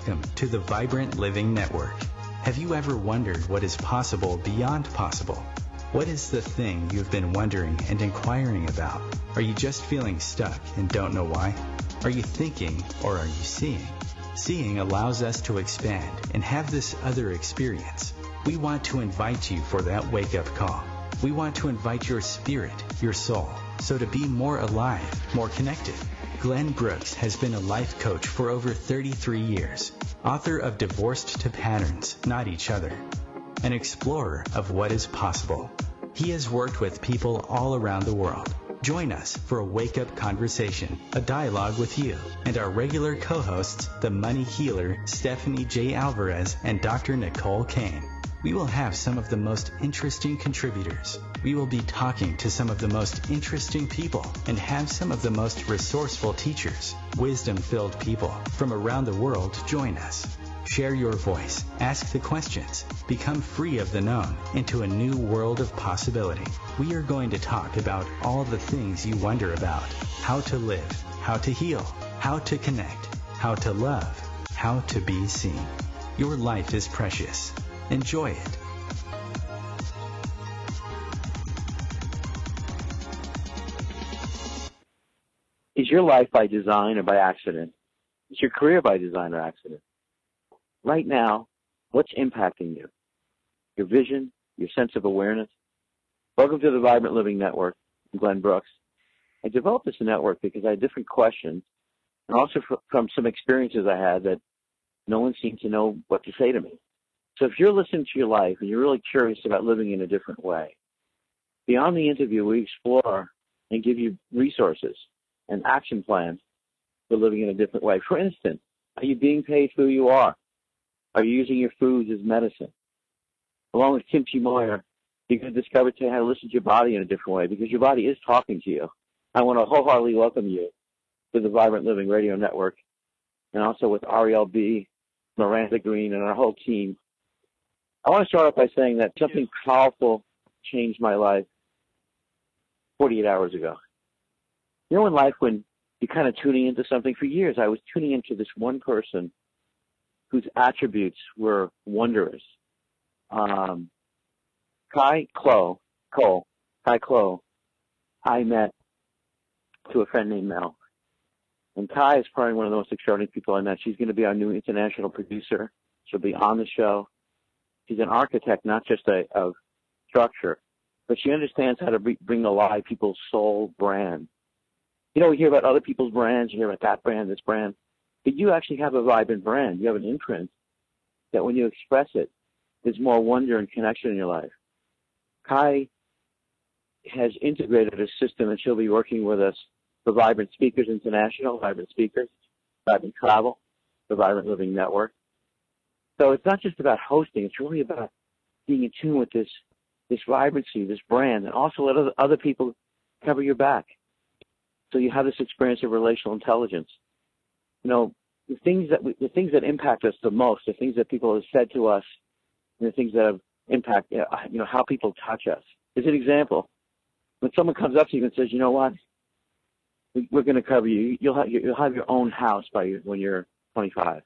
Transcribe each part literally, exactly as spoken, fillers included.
Welcome to the Vibrant Living Network. Have you ever wondered what is possible beyond possible? What is the thing you've been wondering and inquiring about? Are you just feeling stuck and don't know why? Are you thinking or are you seeing? Seeing allows us to expand and have this other experience. We want to invite you for that wake-up call. We want to invite your spirit, your soul, so to be more alive, more connected. Glenn Brooks has been a life coach for over thirty-three years, author of Divorced to Patterns, Not Each Other, an explorer of what is possible. He has worked with people all around the world. Join us for a wake-up conversation, a dialogue with you, and our regular co-hosts, the money healer Stephanie J. Alvarez and Doctor Nicole Kane. We will have some of the most interesting contributors. We will be talking to some of the most interesting people and have some of the most resourceful teachers, wisdom-filled people from around the world join us. Share your voice, ask the questions, become free of the known into a new world of possibility. We are going to talk about all the things you wonder about: how to live, how to heal, how to connect, how to love, how to be seen. Your life is precious. Enjoy it. Is your life by design or by accident? Is your career by design or accident? Right now, what's impacting you? Your vision, your sense of awareness? Welcome to the Vibrant Living Network. I'm Glenn Brooks. I developed this network because I had different questions and also from some experiences I had that no one seemed to know what to say to me. So if you're listening to your life and you're really curious about living in a different way, beyond the interview, we explore and give you resources and action plans for living in a different way. For instance, are you being paid for who you are? Are you using your foods as medicine? Along with Kimchi Moyer, you're going to discover today how to listen to your body in a different way because your body is talking to you. I want to wholeheartedly welcome you to the Vibrant Living Radio Network, and also with Ariel B., Miranda Green, and our whole team. I want to start off by saying that something powerful changed my life forty-eight hours ago. You know, in life when you're kind of tuning into something, for years I was tuning into this one person whose attributes were wondrous. Um, Kai Clow, Cole, Kai Clow, I met to a friend named Mel. And Kai is probably one of the most extraordinary people I met. She's going to be our new international producer. She'll be on the show. She's an architect, not just a, of structure, but she understands how to be, bring alive people's soul brand. You know, we hear about other people's brands, you hear about that brand, this brand, but you actually have a vibrant brand. You have an imprint that when you express it, there's more wonder and connection in your life. Kai has integrated a system, and she'll be working with us for Vibrant Speakers International, Vibrant Speakers, Vibrant Travel, the Vibrant Living Network. So it's not just about hosting. It's really about being in tune with this this vibrancy, this brand, and also let other, other people cover your back. So you have this experience of relational intelligence. You know, the things that we, the things that impact us the most, the things that people have said to us, and the things that have impact, you know, how people touch us. As an example, when someone comes up to you and says, "You know what? We're going to cover you. You'll have you'll have your own house by you when you're twenty-five."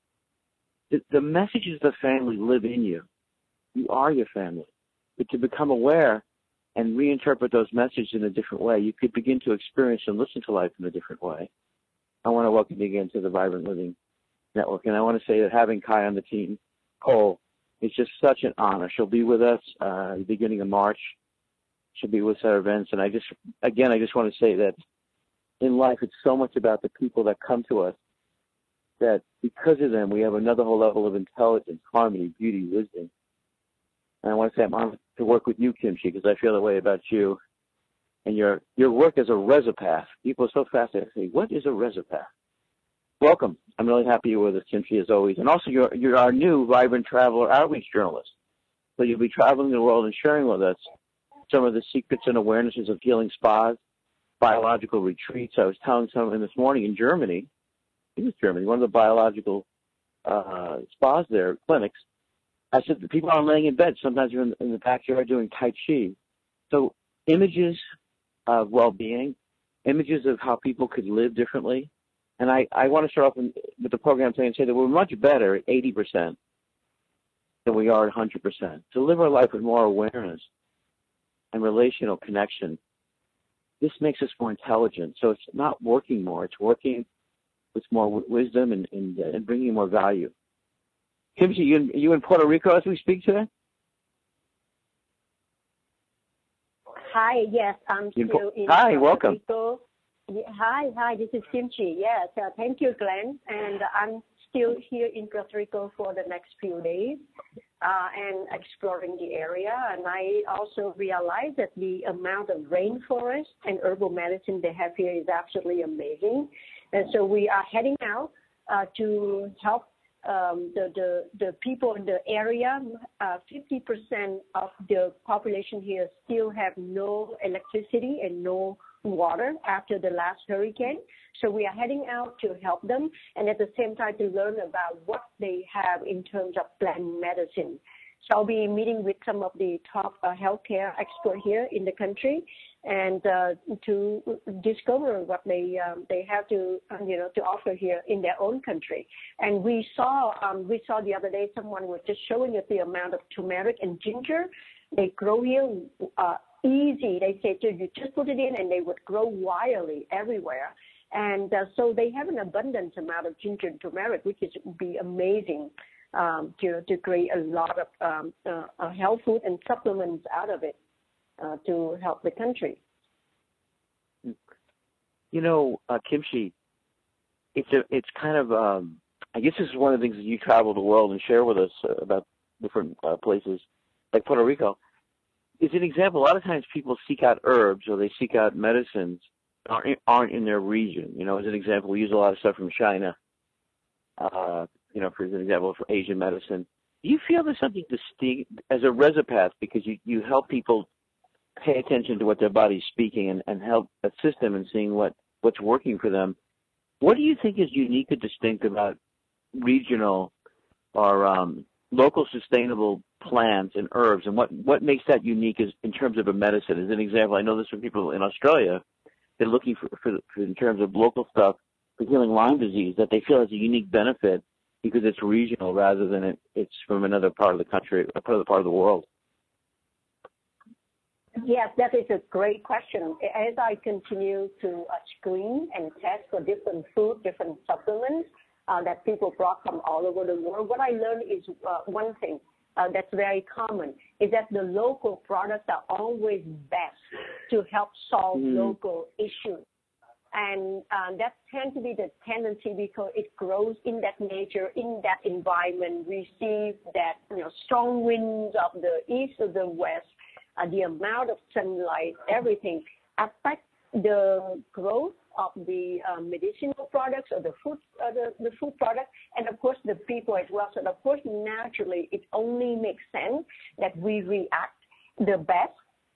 The, the messages of the family live in you. You are your family. But to become aware and reinterpret those messages in a different way, you could begin to experience and listen to life in a different way. I want to welcome you again to the Vibrant Living Network. And I want to say that having Kai on the team, Cole, is just such an honor. She'll be with us uh, the beginning of March. She'll be with us at our events. And I just, again, I just want to say that in life, it's so much about the people that come to us, that because of them, we have another whole level of intelligence, harmony, beauty, wisdom. And I want to say I'm honored to work with you, Kimchi, because I feel the way about you and your your work as a resopath. People are so fascinated. They say, what is a resopath? Welcome. I'm really happy you're with us, Kimchi, as always. And also, you're, you're our new Vibrant Traveler Outreach Journalist. So you'll be traveling the world and sharing with us some of the secrets and awarenesses of healing spas, biological retreats. I was telling someone this morning in Germany, it was Germany, one of the biological uh, spas there, clinics. I said the people aren't laying in bed. Sometimes you're in, in the backyard doing Tai Chi. So images of well-being, images of how people could live differently, And I, I want to start off with, with the program today and say that we're much better at eighty percent than we are at one hundred percent. To live our life with more awareness and relational connection, this makes us more intelligent. So it's not working more. It's working with more w- wisdom and, and, uh, and bringing more value. Kimchi, you in, you in Puerto Rico as we speak today? Hi, yes, I'm You in still Po- in Hi, Puerto welcome. Rico. Yeah, hi, hi, this is Kimchi. Yes, uh, thank you, Glenn. And I'm still here in Puerto Rico for the next few days uh, and exploring the area. And I also realized that the amount of rainforest and herbal medicine they have here is absolutely amazing. And so we are heading out uh, to help um, the, the, the people in the area. Uh, fifty percent of the population here still have no electricity and no water after the last hurricane. So we are heading out to help them and at the same time to learn about what they have in terms of plant medicine. So I'll be meeting with some of the top uh, healthcare experts here in the country and uh, to discover what they um, they have to um, you know to offer here in their own country. And we saw um, we saw the other day someone was just showing us the amount of turmeric and ginger they grow here. Uh, easy, they say, you just put it in and they would grow wildly everywhere. And uh, so they have an abundant amount of ginger and turmeric, which is would be amazing um, to, to create a lot of um, uh, uh, health food and supplements out of it uh, to help the country. You know, uh, Kimchi, it's a, it's kind of, um, I guess this is one of the things that you travel the world and share with us uh, about different uh, places like Puerto Rico. It's an example. A lot of times people seek out herbs or they seek out medicines aren't, aren't in their region. You know, as an example, we use a lot of stuff from China, uh, you know, for an example, for Asian medicine. Do you feel there's something distinct as a resopath because you, you help people pay attention to what their body's speaking and, and help assist them in seeing what, what's working for them? What do you think is unique or distinct about regional or um, local sustainable plants and herbs, and what, what makes that unique is in terms of a medicine? As an example, I know this from people in Australia. They're looking for, for, for in terms of local stuff for healing Lyme disease that they feel has a unique benefit because it's regional rather than it, it's from another part of the country, another part of the world. Yes, that is a great question. As I continue to uh, screen and test for different food, different supplements uh, that people brought from all over the world, what I learned is uh, one thing. Uh, that's very common, is that the local products are always best to help solve mm. local issues. And uh, that tends to be the tendency because it grows in that nature, in that environment, receive that, you know, strong winds of the east or the west, uh, the amount of sunlight, everything affects the growth of the uh, medicinal products or the food, uh, the, the food products, and of course the people as well. So of course naturally it only makes sense that we react the best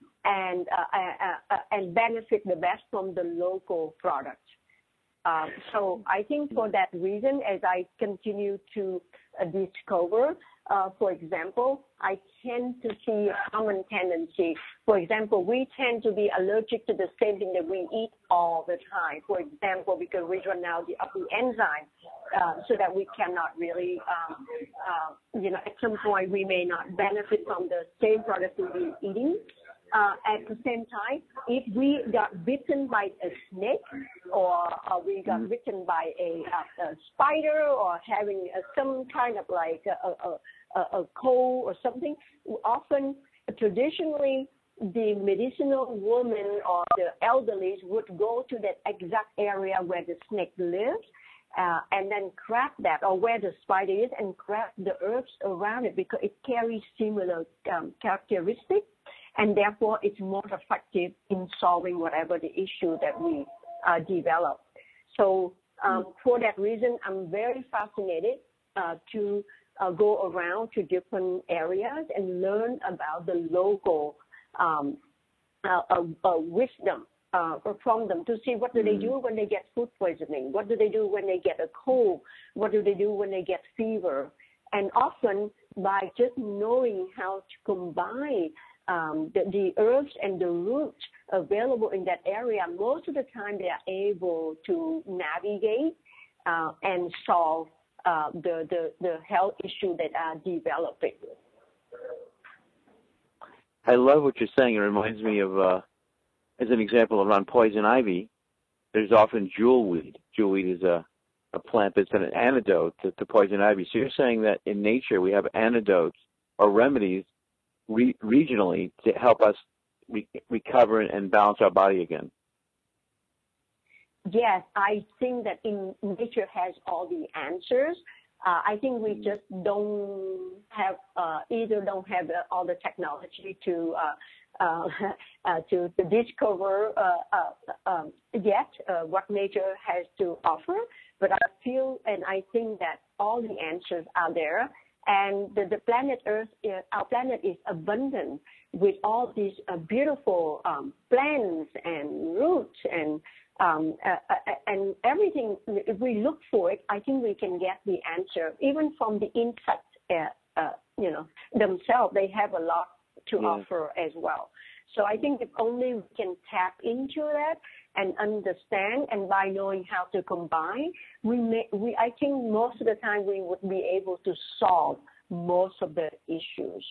and uh, uh, uh, and benefit the best from the local products. Um, so I think for that reason, as I continue to uh, discover, uh, for example, I tend to see a common tendency. For example, we tend to be allergic to the same thing that we eat all the time. For example, because we run out of the enzyme, uh, so that we cannot really, um, uh, you know, at some point we may not benefit from the same product we're eating. Uh, at the same time, if we got bitten by a snake or uh, we got mm-hmm. bitten by a, a, a spider or having a, some kind of like a, a, a, a cold or something, often traditionally the medicinal woman or the elderly would go to that exact area where the snake lives uh, and then grab that, or where the spider is, and grab the herbs around it because it carries similar um, characteristics. And therefore, it's more effective in solving whatever the issue that we uh, develop. So um, for that reason, I'm very fascinated uh, to uh, go around to different areas and learn about the local um, uh, uh, uh, wisdom uh, from them to see what do they do when they get food poisoning, what do they do when they get a cold, what do they do when they get fever. And often, by just knowing how to combine Um, the, the herbs and the roots available in that area, most of the time they are able to navigate uh, and solve uh, the, the, the health issue that are developing. I love what you're saying. It reminds me of, uh, as an example, around poison ivy, there's often jewelweed. Jewelweed is a, a plant that's an antidote to, to poison ivy. So you're saying that in nature we have antidotes or remedies re- regionally to help us re- recover and balance our body again. Yes, I think that in nature has all the answers. Uh, I think we just don't have, uh, either don't have uh, all the technology to uh, uh, uh, to, to discover uh, uh, um, yet uh, what nature has to offer. But I feel and I think that all the answers are there. And the, the planet Earth, uh, our planet is abundant with all these uh, beautiful um, plants and roots and Um, uh, uh, and everything. If we look for it, I think we can get the answer, even from the insects, uh, uh, you know, themselves. They have a lot to yeah. offer as well. So I think if only we can tap into that and understand, and by knowing how to combine, we may, we, I think most of the time we would be able to solve most of the issues.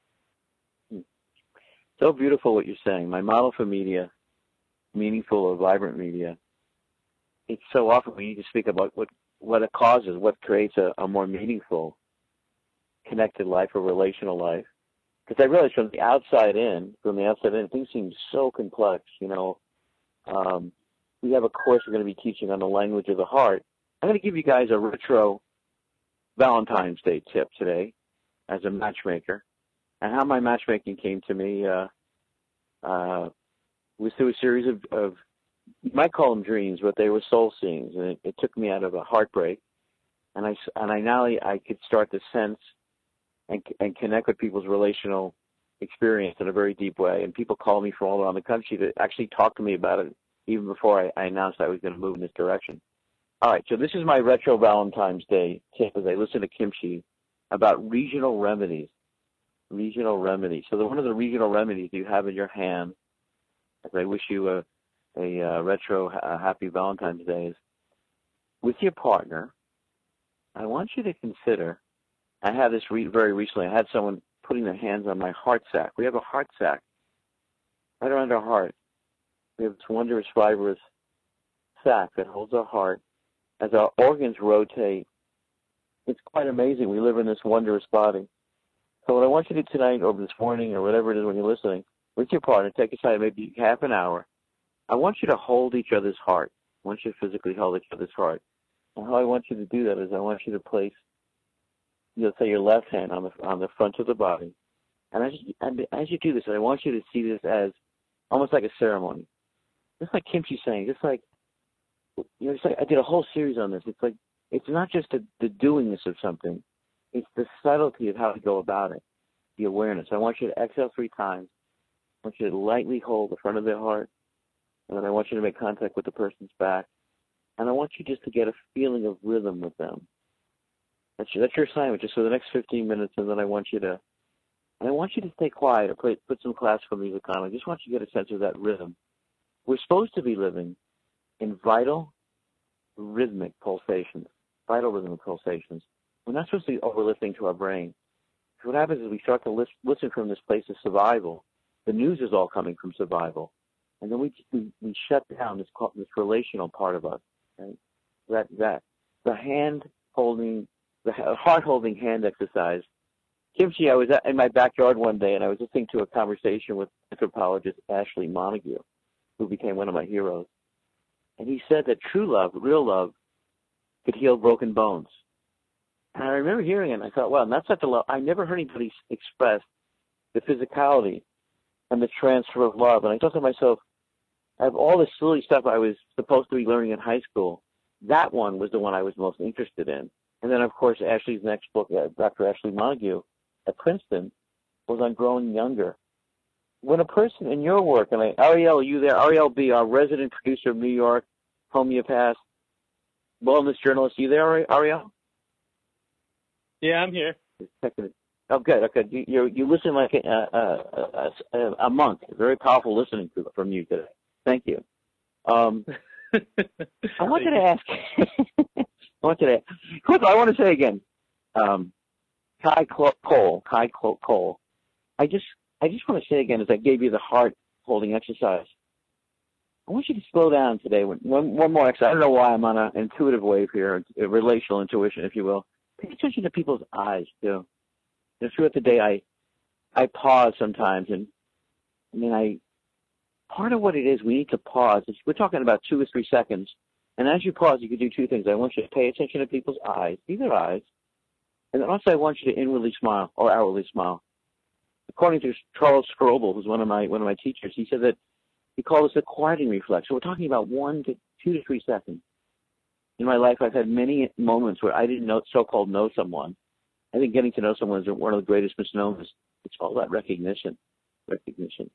So beautiful what you're saying. My model for media, meaningful or vibrant media, it's so often we need to speak about what, what it causes, what creates a, a more meaningful, connected life or relational life. Because I realize from the outside in, from the outside in, things seem so complex. You know, um, we have a course we're going to be teaching on the language of the heart. I'm going to give you guys a retro Valentine's Day tip today as a matchmaker, and how my matchmaking came to me. Uh, uh, was through a series of, of, you might call them dreams, but they were soul scenes, and it, it took me out of a heartbreak, and I, and I now I could start to sense and, and connect with people's relational experience in a very deep way, and people call me from all around the country to actually talk to me about it even before I, I announced I was going to move in this direction. All right, so this is my retro Valentine's Day tip as I listen to Kimchi about regional remedies, regional remedies. So the, one of the regional remedies you have in your hand, as I wish you a, a, a retro a happy Valentine's Day, is with your partner, I want you to consider, I had this re- very recently, I had someone putting their hands on my heart sac. We have a heart sac right around our heart. We have this wondrous fibrous sac that holds our heart. As our organs rotate, it's quite amazing. We live in this wondrous body. So what I want you to do tonight or this morning or whatever it is when you're listening, with your partner, take aside maybe half an hour. I want you to hold each other's heart. I want you to physically hold each other's heart. And how I want you to do that is I want you to place, you know, say your left hand on the on the front of the body. And as you, and as you do this, I want you to see this as almost like a ceremony. Just like Kimchi's saying, just like, you know, it's like I did a whole series on this. It's like, it's not just the, the doingness of something. It's the subtlety of how to go about it, the awareness. I want you to exhale three times. I want you to lightly hold the front of their heart, and then I want you to make contact with the person's back, and I want you just to get a feeling of rhythm with them. That's your, that's your assignment, just for the next fifteen minutes, and then I want you to, and I want you to stay quiet or play, put some classical music on. I just want you to get a sense of that rhythm. We're supposed to be living in vital, rhythmic pulsations, vital rhythmic pulsations. We're not supposed to be over-listening to our brain. So what happens is we start to list, listen from this place of survival. The news is all coming from survival. And then we we, we shut down this this relational part of us. Right? That that the hand holding, the heart holding hand exercise. Kimchi, I was at, in my backyard one day and I was listening to a conversation with anthropologist Ashley Montague, who became one of my heroes. And he said that true love, real love, could heal broken bones. And I remember hearing it and I thought, wow, that's such a love. I never heard anybody express the physicality and the transfer of love. And I thought to myself, out of all the silly stuff I was supposed to be learning in high school, that one was the one I was most interested in. And then, of course, Ashley's next book, uh, Doctor Ashley Montague at Princeton, was on growing younger. When a person in your work, and I, Ariel, are you there? Ariel B., our resident producer of New York, homeopath, wellness journalist, are you there, Ariel? Yeah, I'm here. Oh, good. Okay, you you, you listen like a, a, a, a monk. Very powerful listening to, from you today. Thank you. Um, I wanted to ask. What today? Quick, I want to say again, um, Kai Cole, Kai Cole. I just, I just want to say again, as I gave you the heart holding exercise, I want you to slow down today. One, one more exercise. I don't know why I'm on an intuitive wave here, a relational intuition, if you will. Pay attention to people's eyes too. And throughout the day, I, I pause sometimes, and I mean, I. Part of what it is, we need to pause. It's, we're talking about two or three seconds. And as you pause, you can do two things. I want you to pay attention to people's eyes, see their eyes. And then also I want you to inwardly smile or outwardly smile. According to Charles Strobel, who's one of my one of my teachers, he said that he called this a quieting reflex. So we're talking about one to two to three seconds. In my life, I've had many moments where I didn't know, so-called know someone. I think getting to know someone is one of the greatest misnomers. It's all about recognition. Recognition.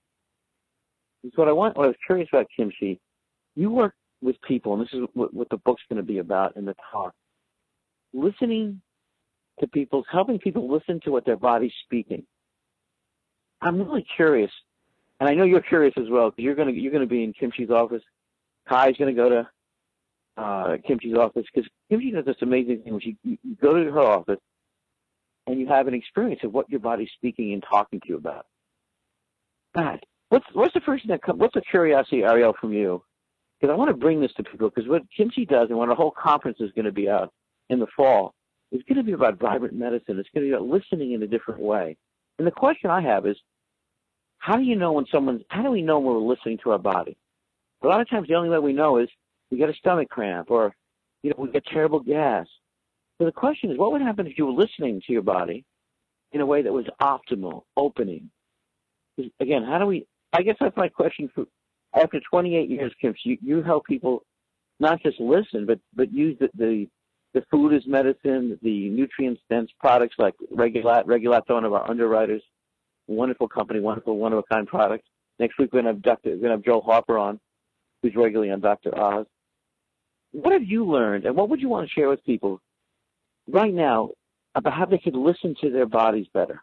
So what I want, what I was curious about, Kimchi, you work with people, and this is what, what the book's going to be about in the talk. Listening to people, helping people listen to what their body's speaking. I'm really curious, and I know you're curious as well, because you're going to you're going to be in Kimchi's office. Kai's going to go to uh, Kimchi's office, because Kimchi does this amazing thing, which you, you go to her office, and you have an experience of what your body's speaking and talking to you about. God. What's what's the first thing that comes? What's a curiosity, Ariel, from you? Because I want to bring this to people. Because what Kimchi does, and what our whole conference is going to be out in the fall, is going to be about vibrant medicine. It's going to be about listening in a different way. And the question I have is, how do you know when someone's? How do we know when we're listening to our body? A lot of times, the only way we know is we get a stomach cramp, or you know, we get terrible gas. So the question is, what would happen if you were listening to your body in a way that was optimal, opening? Again, how do we? I guess that's my question. For, after twenty-eight years, Kim, you, you help people not just listen, but, but use the, the, the food as medicine, the nutrient-dense products like Regulat, Regulat, one of our underwriters, wonderful company, wonderful, one-of-a-kind product. Next week, we're going to have Doctor We're going to have Joe Harper on, who's regularly on Doctor Oz. What have you learned, and what would you want to share with people right now about how they could listen to their bodies better?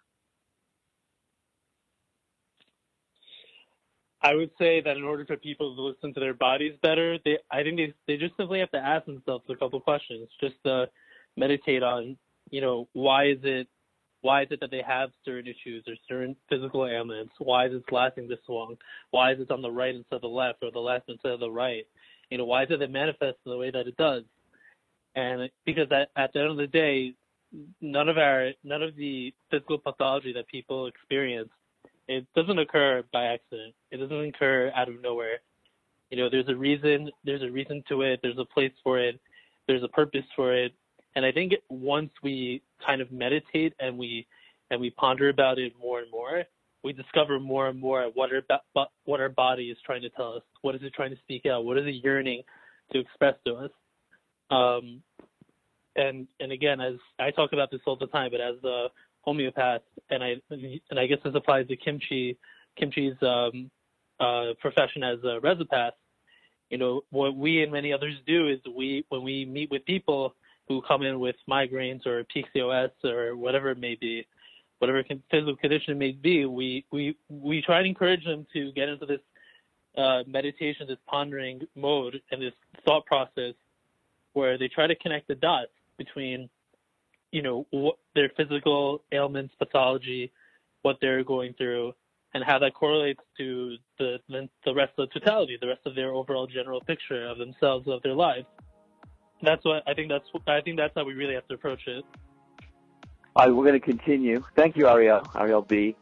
I would say that in order for people to listen to their bodies better, they I think they they just simply have to ask themselves a couple questions, just to meditate on, you know, why is it why is it that they have certain issues or certain physical ailments? Why is it lasting this long? Why is it on the right instead of the left, or the left instead of the right? You know, why is it that it manifests the way that it does? And because at, at the end of the day, none of our none of the physical pathology that people experience, it doesn't occur by accident. It doesn't occur out of nowhere. You know, there's a reason, there's a reason to it, there's a place for it, there's a purpose for it. And I think once we kind of meditate and we and we ponder about it more and more, we discover more and more what our what our body is trying to tell us. What is it trying to speak out? What is it yearning to express to us? Um, and and again, as I talk about this all the time, but as a homeopath, and I and I guess this applies to Kimchi, Kimchi's um, uh, profession as a resopath. You know, what we and many others do is we when we meet with people who come in with migraines or P C O S or whatever it may be, whatever physical condition it may be, we we we try to encourage them to get into this uh, meditation, this pondering mode, and this thought process where they try to connect the dots between, you know, what their physical ailments, pathology, what they're going through, and how that correlates to the the rest of the totality, the rest of their overall general picture of themselves, of their lives. That's what I think. That's I think that's how we really have to approach it. All right, we're going to continue. Thank you, Ariel. Ariel B.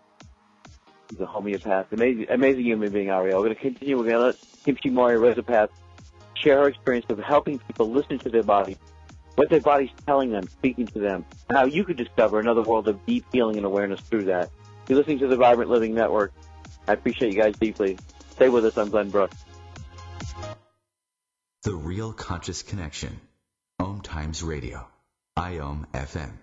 He's a homeopath. Amazing, amazing human being, Ariel. We're going to continue. We're going to let Kimchi Mori, resopath, share her experience of helping people listen to their body, what their body's telling them, speaking to them, and how you could discover another world of deep feeling and awareness through that. You're listening to the Vibrant Living Network. I appreciate you guys deeply. Stay with us. I'm Glenn Brooks. The Real Conscious Connection. Om Times Radio. I O M F M.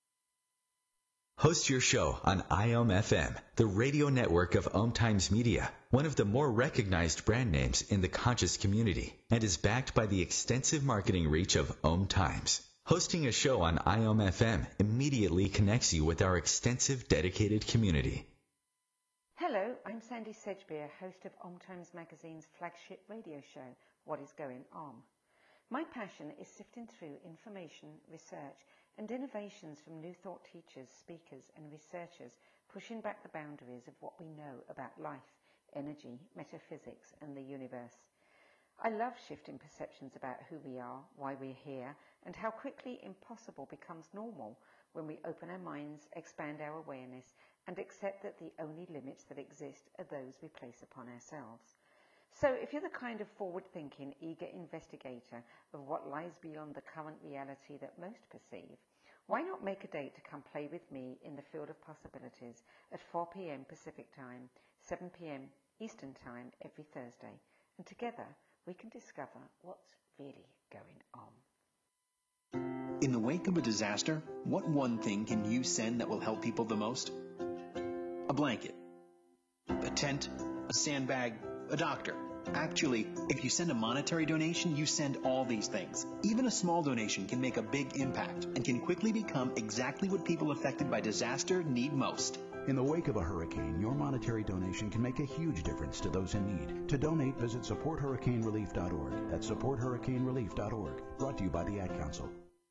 Host your show on I O M F M, the radio network of Om Times Media, one of the more recognized brand names in the conscious community, and is backed by the extensive marketing reach of Om Times. Hosting a show on I O M F M immediately connects you with our extensive dedicated community. Hello, I'm Sandy Sedgbeer, host of Om Times Magazine's flagship radio show, What is Going On? My passion is sifting through information, research, and innovations from new thought teachers, speakers, and researchers pushing back the boundaries of what we know about life, energy, metaphysics, and the universe. I love shifting perceptions about who we are, why we're here, and how quickly impossible becomes normal when we open our minds, expand our awareness, and accept that the only limits that exist are those we place upon ourselves. So if you're the kind of forward-thinking, eager investigator of what lies beyond the current reality that most perceive, why not make a date to come play with me in the field of possibilities at four p.m. Pacific Time, seven p.m. Eastern Time every Thursday, and together we can discover what's really going on. In the wake of a disaster, what one thing can you send that will help people the most? A blanket, a tent, a sandbag, a doctor. Actually, if you send a monetary donation, you send all these things. Even a small donation can make a big impact and can quickly become exactly what people affected by disaster need most. In the wake of a hurricane, your monetary donation can make a huge difference to those in need. To donate, visit support hurricane relief dot org. That's support hurricane relief dot org. Brought to you by the Ad Council.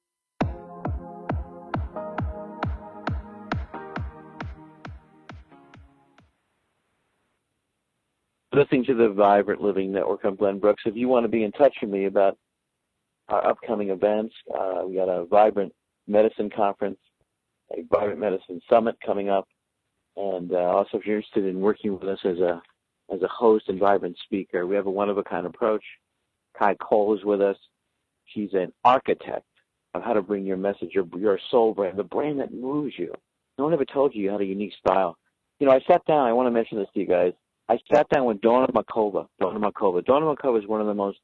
Listening to the Vibrant Living Network. I'm Glenn Brooks. If you want to be in touch with me about our upcoming events, uh, we got a Vibrant Medicine Conference, a Vibrant Medicine Summit coming up, and uh, also if you're interested in working with us as a as a host and Vibrant speaker, we have a one-of-a-kind approach. Kai Cole is with us. She's an architect of how to bring your message, your, your soul brand, the brand that moves you. No one ever told you you had a unique style. You know, I sat down, I want to mention this to you guys. I sat down with Donna Makova. Donna Makova. Donna Makova is one of the most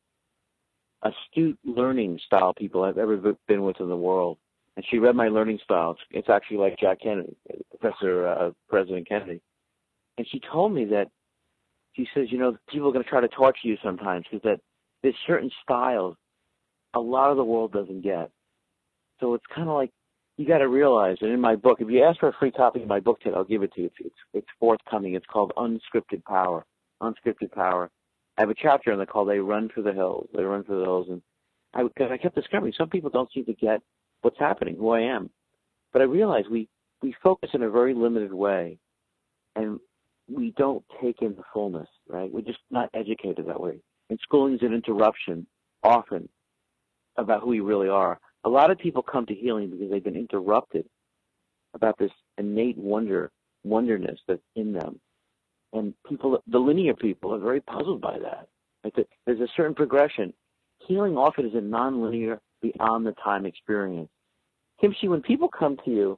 astute learning style people I've ever been with in the world. And she read my learning style. It's, it's actually like Jack Kennedy, Professor uh, President Kennedy. And she told me that, she says, you know, people are going to try to torture you sometimes because that there's certain styles a lot of the world doesn't get. So it's kind of like, you got to realize that in my book, if you ask for a free copy of my book today, I'll give it to you. It's, it's, it's forthcoming. It's called Unscripted Power. Unscripted Power. I have a chapter in there called They Run for the Hills. They Run for the Hills. And I, cause I kept discovering some people don't seem to get what's happening, who I am. But I realized we, we focus in a very limited way, and we don't take in the fullness, right? We're just not educated that way. And schooling is an interruption, often, about who we really are. A lot of people come to healing because they've been interrupted about this innate wonder, wonderness that's in them. And people, the linear people, are very puzzled by that. Like there's a certain progression. Healing often is a nonlinear, beyond the time experience. Kimchi, when people come to you,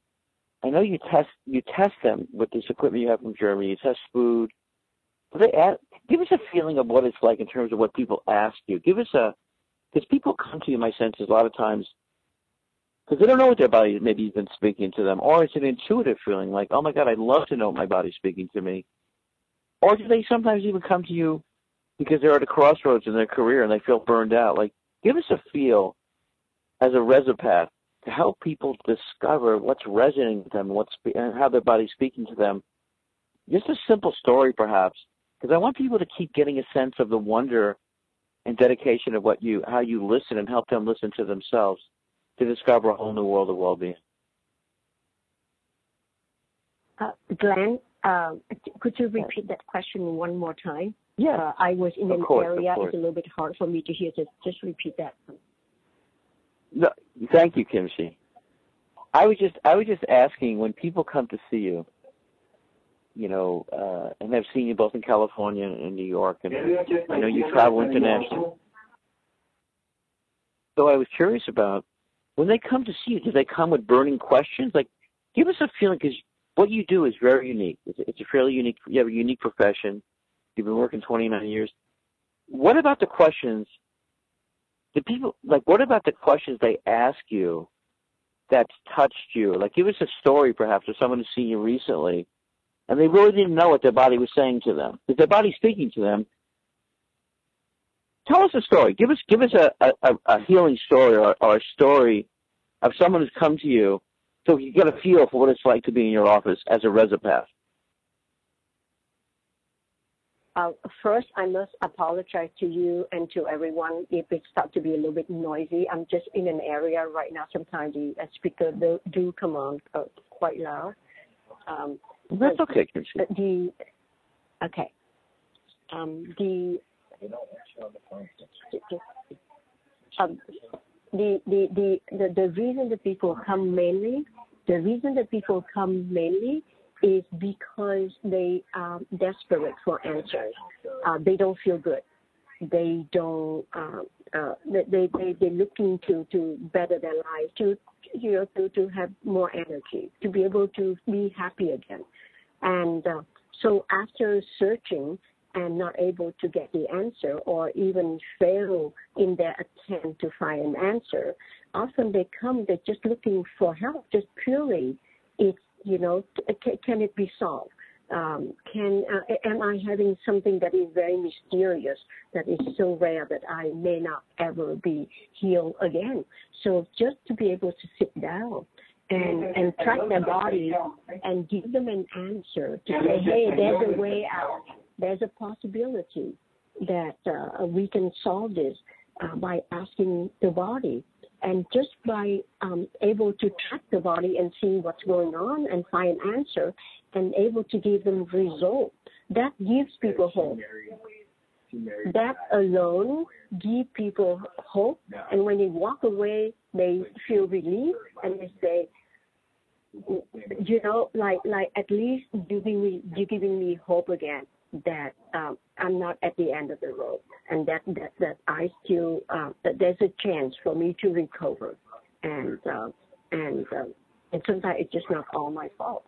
I know you test you test them with this equipment you have from Germany. You test food. Do they ask, give us a feeling of what it's like in terms of what people ask you. Give us a Because people come to you, my sense is a lot of times, because they don't know what their body maybe has been speaking to them, or it's an intuitive feeling like, oh my God, I'd love to know what my body's speaking to me. Or do they sometimes even come to you because they're at a crossroads in their career and they feel burned out? Like, give us a feel as a resopath to help people discover what's resonating with them, what's and how their body's speaking to them. Just a simple story, perhaps, because I want people to keep getting a sense of the wonder and dedication of what you, how you listen and help them listen to themselves to discover a whole new world of well-being. Uh, Glenn, uh, could you repeat that question one more time? Yeah. Uh, I was in of an course, area, it's a little bit hard for me to hear. Just, just repeat that. No, thank you, Kimchi. I was just, I was just asking, when people come to see you, you know, uh, and I've seen you both in California and in New York, and I know you travel internationally. So I was curious about, when they come to see you, do they come with burning questions? Like, give us a feeling, because what you do is very unique. It's, it's a fairly unique, you have a unique profession. You've been working twenty-nine years. What about the questions, do people, like, what about the questions they ask you that's touched you? Like, give us a story, perhaps, of someone who's seen you recently, and they really didn't know what their body was saying to them. If their body's speaking to them, tell us a story. Give us give us a, a, a healing story or, or a story of someone who's come to you so you get a feel for what it's like to be in your office as a resopath. uh, first, I must apologize to you and to everyone if it starts to be a little bit noisy. I'm just in an area right now. Sometimes the uh, speaker do, do come on uh, quite loud. Um, That's okay, Kim Chi. The okay. Um, the um, the, the, the, the, the reason that people come mainly, the reason that people come mainly is because they are desperate for answers. Uh, they don't feel good. They don't, uh, uh, they, they, they're looking to, to better their lives, to, you know, to, to have more energy, to be able to be happy again. And uh, so after searching and not able to get the answer or even fail in their attempt to find an answer, often they come, they're just looking for help, just purely, it's, you know, can, can it be solved? Um, can uh, am I having something that is very mysterious, that is so rare that I may not ever be healed again? So just to be able to sit down and, and track their body and give them an answer to say, hey, there's a way out. There's a possibility that uh, we can solve this uh, by asking the body. And just by um, able to track the body and see what's going on and find an answer and able to give them results, that gives people hope. That alone gives people hope. And when they walk away, they feel relief and they say, you know, like like at least you're giving me, you're giving me hope again that um, I'm not at the end of the road, and that that, that I still uh, that there's a chance for me to recover, and uh, and uh, and sometimes it's just not all my fault.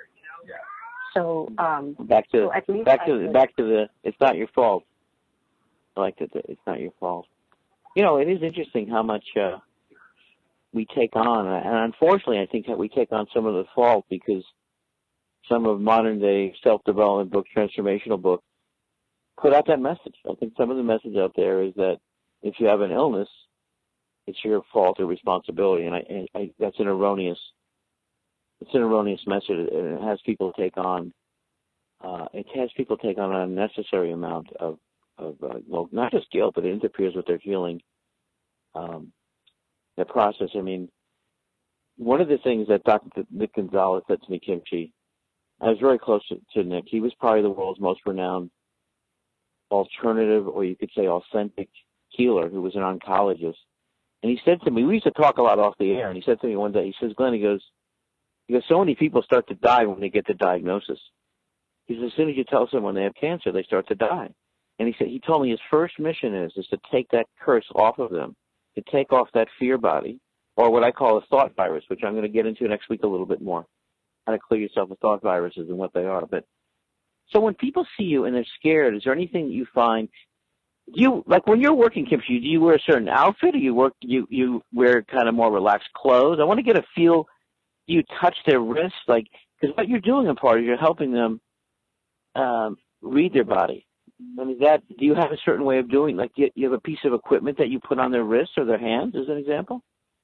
So um, back to so at least back I to could, back to the it's not your fault. I like that. It's not your fault. You know, it is interesting how much uh, we take on, and unfortunately, I think that we take on some of the fault because some of modern-day self-development books, transformational books, put out that message. I think some of the message out there is that if you have an illness, it's your fault or responsibility, and I, and I, that's an erroneous, it's an erroneous message, and it has people take on, uh, it has people take on an unnecessary amount of, of uh, well, not just guilt, but it interferes with their healing, um, their process. I mean, one of the things that Doctor Nick Gonzalez said to me, Kim Chi, I was very close to, to Nick. He was probably the world's most renowned alternative, or you could say authentic healer, who was an oncologist. And he said to me, we used to talk a lot off the air, and he said to me one day, he says, Glenn, he goes, he goes, so many people start to die when they get the diagnosis. He says, as soon as you tell someone they have cancer, they start to die. And he said, he told me his first mission is, is to take that curse off of them, to take off that fear body, or what I call a thought virus, which I'm going to get into next week a little bit more. How to clear yourself of thought viruses and what they are. But so when people see you and they're scared, is there anything that you find? Do you like when you're working, Kim Chi, do you wear a certain outfit, or you work you you wear kind of more relaxed clothes? I want to get a feel. Do you touch their wrists, like because what you're doing in part is you're helping them um, read their body. I mean, that do you have a certain way of doing? Like, do you, you have a piece of equipment that you put on their wrists or their hands, as an example?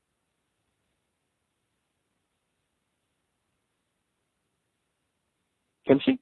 Kim Chi?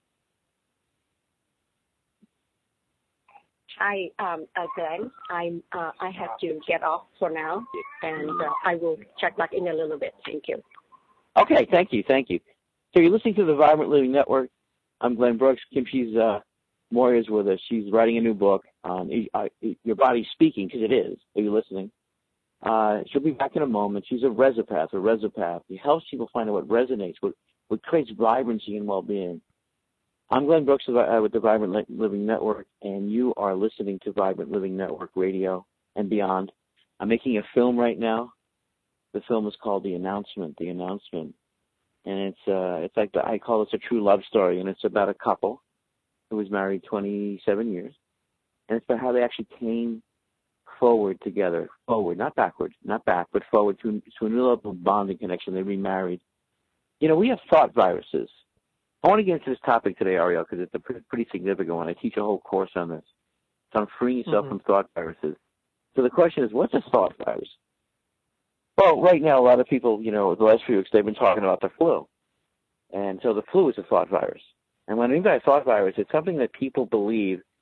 I um uh, Glenn, I'm uh, I have to get off for now, and uh, I will check back in a little bit. Thank you. Okay, thank you, thank you. So you're listening to the Vibrant Living Network. I'm Glenn Brooks. Kim Chi's uh, Moira's with us. She's writing a new book, um, Your Body's Speaking, because it is. Are you listening? Uh, she'll be back in a moment. She's a Resopath, a Resopath. She helps people find out what resonates, what, what creates vibrancy and well-being. I'm Glenn Brooks with the Vibrant Living Network, and you are listening to Vibrant Living Network Radio and beyond. I'm making a film right now. The film is called The Announcement, The Announcement. And it's uh, it's like the, I call this a true love story, and it's about a couple who was married twenty-seven years. And it's about how they actually came forward together, forward, not backward, not back, but forward to, to a new level of bonding connection. They remarried. You know, we have thought viruses. I want to get into this topic today, Ariel, because it's a pretty, pretty significant one. I teach a whole course on this. It's on freeing yourself mm-hmm. from thought viruses. So the question is, what's a thought virus? Well, right now, a lot of people, you know, the last few weeks, they've been talking about the flu. And so the flu is a thought virus. And when I mean by a thought virus, it's something that people believe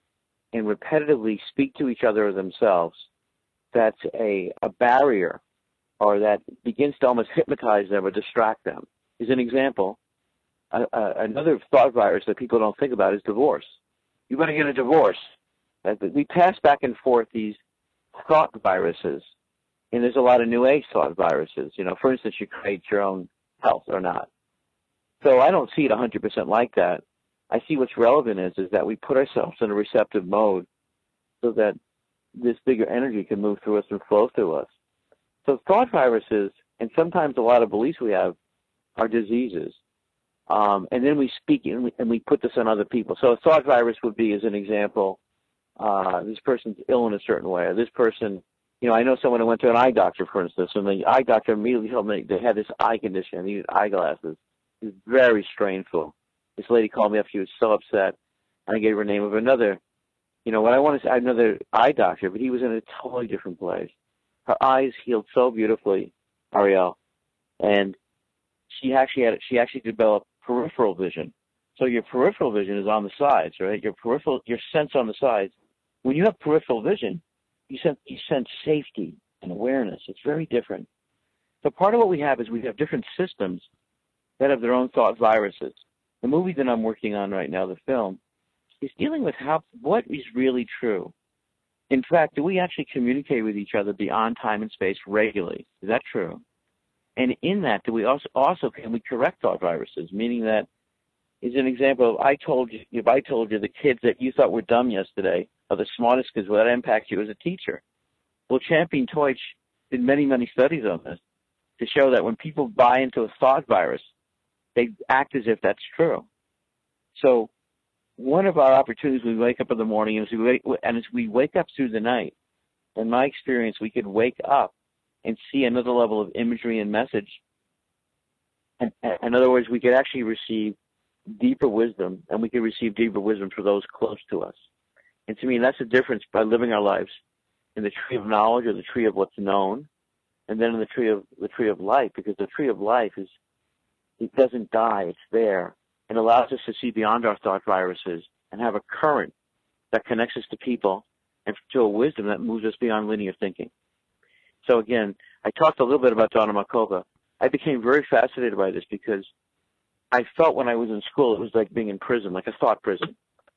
and repetitively speak to each other or themselves, that's a, a barrier or that begins to almost hypnotize them or distract them. As an example, uh, uh, another thought virus that people don't think about is divorce. You better get a divorce. Uh, we pass back and forth these thought viruses, and there's a lot of New Age thought viruses. You know, for instance, you create your own health or not. So I don't see it one hundred percent like that. I see what's relevant is, is that we put ourselves in a receptive mode so that this bigger energy can move through us and flow through us. So thought viruses, and sometimes a lot of beliefs we have, are diseases. Um, and then we speak and we, and we put this on other people. So a thought virus would be, as an example, uh, this person's ill in a certain way. Or this person, you know, I know someone who went to an eye doctor, for instance, and the eye doctor immediately told me they had this eye condition. They needed eyeglasses. It was very strangeful. This lady called me up. She was so upset. I gave her the name of another, you know, what I want to say, another eye doctor, but he was in a totally different place. Her eyes healed so beautifully, Ariel, and she actually had she actually developed peripheral vision. So your peripheral vision is on the sides, right? Your peripheral, your sense on the sides. When you have peripheral vision, you sense you sense safety and awareness. It's very different. So part of what we have is we have different systems that have their own thought viruses. The movie that I'm working on right now, the film, is dealing with how what is really true. In fact, do we actually communicate with each other beyond time and space regularly? Is that true? And in that, do we also, also can we correct thought viruses? Meaning that, as an example, I told you, if I told you the kids that you thought were dumb yesterday are the smartest kids, will that impact you as a teacher? Well, Champion Teutsch did many, many studies on this to show that when people buy into a thought virus, they act as if that's true. So one of our opportunities when we wake up in the morning is we wake, and as we wake up through the night, in my experience, we could wake up and see another level of imagery and message. And, and in other words, we could actually receive deeper wisdom, and we could receive deeper wisdom for those close to us. And to me, that's the difference by living our lives in the tree of knowledge or the tree of what's known, and then in the tree of the tree of life, because the tree of life is, it doesn't die, it's there. It allows us to see beyond our thought viruses and have a current that connects us to people and to a wisdom that moves us beyond linear thinking. So again, I talked a little bit about Donna Markova. I became very fascinated by this because I felt when I was in school it was like being in prison, like a thought prison.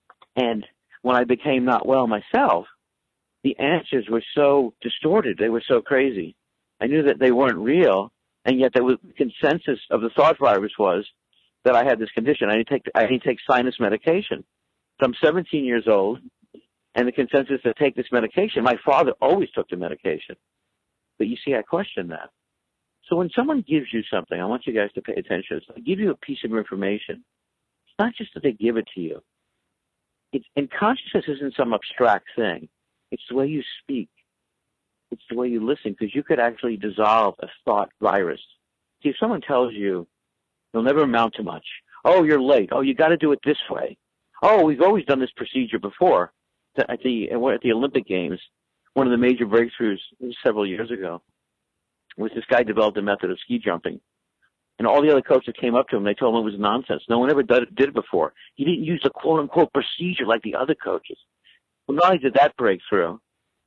And when I became not well myself, the answers were so distorted. They were so crazy. I knew that they weren't real, and yet the consensus of the thought virus was that I had this condition. I need to take, I need to take sinus medication. So I'm seventeen years old, and the consensus to take this medication, my father always took the medication. But you see, I question that. So when someone gives you something, I want you guys to pay attention. So they give you a piece of information. It's not just that they give it to you. It's, and consciousness isn't some abstract thing. It's the way you speak. It's the way you listen, because you could actually dissolve a thought virus. See, if someone tells you, you'll never amount to much. Oh, you're late. Oh, you got to do it this way. Oh, we've always done this procedure before. At the, at the Olympic Games, one of the major breakthroughs several years ago was this guy developed a method of ski jumping. And all the other coaches came up to him. They told him it was nonsense. No one ever did it before. He didn't use the quote-unquote procedure like the other coaches. Well, not only did that break through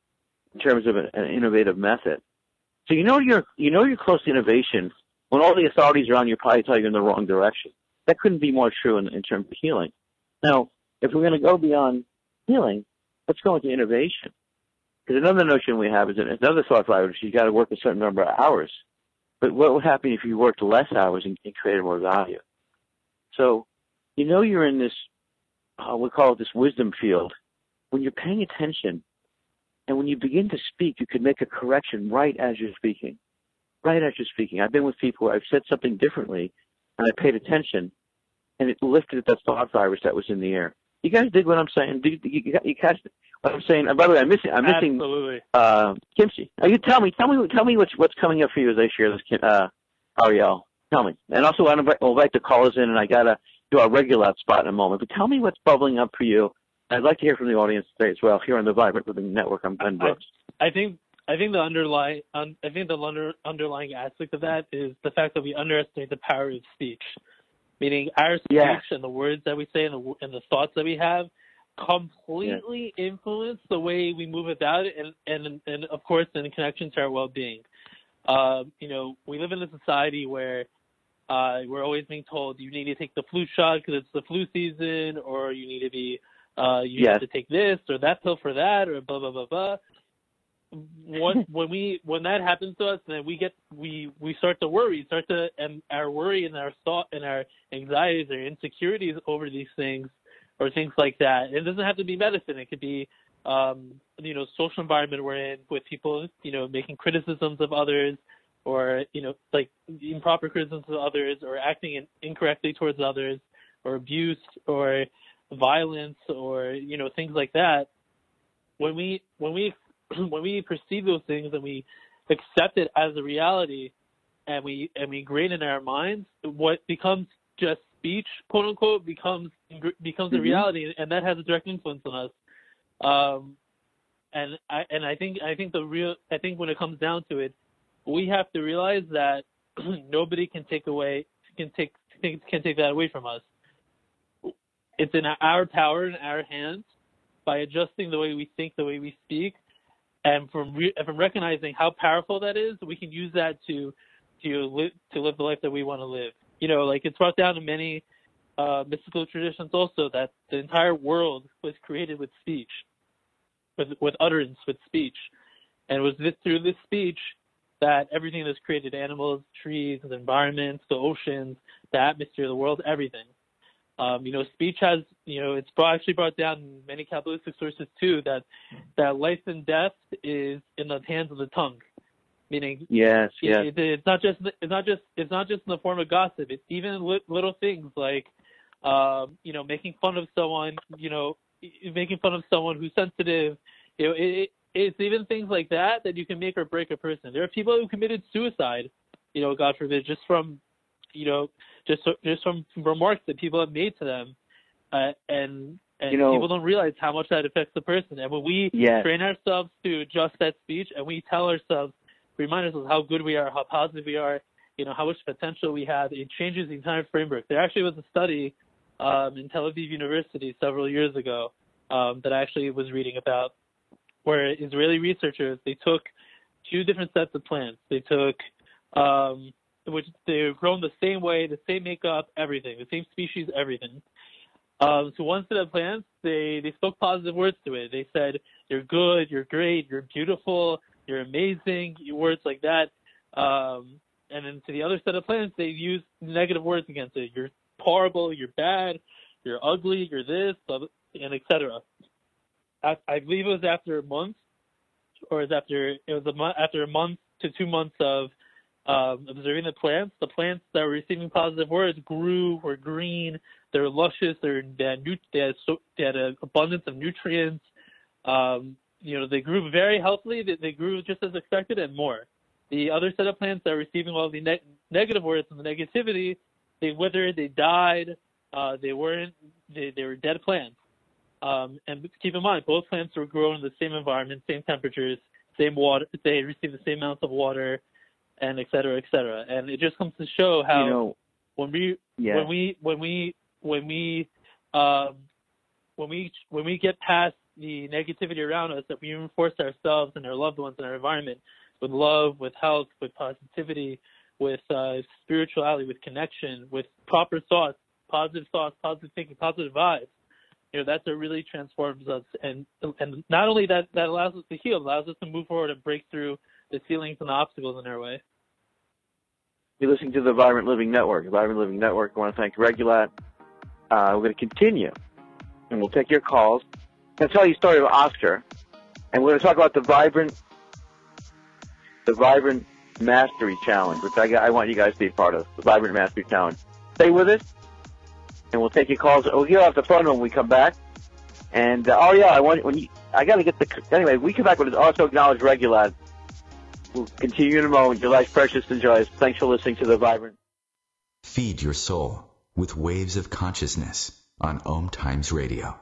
in terms of an, an innovative method. So you know you're you know you're close to innovation when all the authorities around you probably tell you in the wrong direction. That couldn't be more true in, in terms of healing. Now, if we're going to go beyond healing, let's go into innovation. Because another notion we have is that another thought virus, you've got to work a certain number of hours. But what would happen if you worked less hours and, and created more value? So you know you're in this, uh, we call it this wisdom field. When you're paying attention and when you begin to speak, you can make a correction right as you're speaking. Right as you're speaking. I've been with people where I've said something differently and I paid attention and it lifted that thought virus that was in the air. You guys dig what I'm saying? You, you, you catch what I'm saying? And by the way, I'm missing. I'm missing. Absolutely. Uh, kimchi. Now you tell me. Tell me. Tell me what's what's coming up for you as I share this. Uh, Ariel, tell me. And also, I'll invite, I'll invite the callers in, and I gotta do our regular spot in a moment. But tell me what's bubbling up for you. I'd like to hear from the audience today as well. Here on the Vibrant Living Network, I'm Ben Brooks. I, I think. I think the underlying. Um, I think the under, underlying aspect of that is the fact that we underestimate the power of speech. Meaning, our speech yes. and the words that we say and the, and the thoughts that we have completely yeah. influence the way we move about it, and, and, and of course, in connection to our well-being. Uh, you know, we live in a society where uh, we're always being told you need to take the flu shot because it's the flu season, or you need to be, uh, you yes. have to take this or that pill for that, or blah, blah, blah, blah. When, when we when that happens to us, then we get we, we start to worry, start to and our worry and our thought and our anxieties or insecurities over these things or things like that. It doesn't have to be medicine. It could be um, you know, social environment we're in with people, you know, making criticisms of others, or you know, like improper criticisms of others, or acting in, incorrectly towards others, or abuse, or violence, or you know, things like that. When we when we when we perceive those things and we accept it as a reality, and we and we ingrain it in our minds, what becomes just speech, quote unquote, becomes becomes mm-hmm. a reality, and that has a direct influence on us. Um, and I and I think I think the real I think when it comes down to it, we have to realize that nobody can take away can take can take that away from us. It's in our power, in our hands, by adjusting the way we think, the way we speak. And from re- from recognizing how powerful that is, we can use that to to live to live the life that we want to live. You know, like it's brought down in many uh, mystical traditions also that the entire world was created with speech, with with utterance, with speech, and it was this, through this speech that everything was created: animals, trees, the environments, the oceans, the atmosphere, the world, everything. Um, you know, speech has, you know, it's brought, actually brought down in many Kabbalistic sources too, that that life and death is in the hands of the tongue. Meaning, yes, it, yes. It, it's not just, it's not just, it's not just in the form of gossip. It's even li- little things like, um, you know, making fun of someone, you know, making fun of someone who's sensitive. You know, it, it, it's even things like that that you can make or break a person. There are people who committed suicide, you know, God forbid, just from, you know, just just from remarks that people have made to them, uh, and and you know, people don't realize how much that affects the person. And when we yes. train ourselves to adjust that speech, and we tell ourselves, remind ourselves how good we are, how positive we are, you know, how much potential we have, it changes the entire framework. There actually was a study um, in Tel Aviv University several years ago um, that I actually was reading about, where Israeli researchers, they took two different sets of plants. They took um, which they're grown the same way, the same makeup, everything, the same species, everything. Um, so one set of plants, they, they spoke positive words to it. They said, you're good, you're great, you're beautiful, you're amazing, words like that. Um, and then to the other set of plants, they used negative words against it. You're horrible, you're bad, you're ugly, you're this, blah, blah, and et cetera. I, I believe it was after a month, or it was after, it was a month, after a month to two months of Um, observing the plants, the plants that were receiving positive words grew, were green, they were luscious, they, were, they, had, they, had, so, they had an abundance of nutrients. Um, you know, they grew very healthily, they, they grew just as expected and more. The other set of plants that were receiving all the ne- negative words and the negativity, they withered, they died, uh, they weren't, they, they were dead plants. Um, and keep in mind, both plants were grown in the same environment, same temperatures, same water, they received the same amounts of water, and et cetera, et cetera. And it just comes to show how you know, when we yeah. when we when we when we um, when we when we get past the negativity around us, that we reinforce ourselves and our loved ones and our environment with love, with health, with positivity, with uh, spirituality, with connection, with proper thoughts, positive thoughts, positive thinking, positive vibes. You know, that's what really transforms us, and and not only that that allows us to heal, allows us to move forward and break through the ceilings and the obstacles in our way. You're listening to the Vibrant Living Network. The Vibrant Living Network, I want to thank Regulat. Uh, we're going to continue, and we'll take your calls. I'm going to tell you a story of Oscar, and we're going to talk about the Vibrant the Vibrant Mastery Challenge, which I, I want you guys to be part of, the Vibrant Mastery Challenge. Stay with us, and we'll take your calls. We'll get off the phone when we come back. And, uh, oh, yeah, I want when you, I got to get the, anyway, we come back with also acknowledge Regulat. We'll continue in a moment. Your life's precious. Enjoy it. Thanks for listening to The Vibrant. Feed your soul with waves of consciousness on Om Times Radio.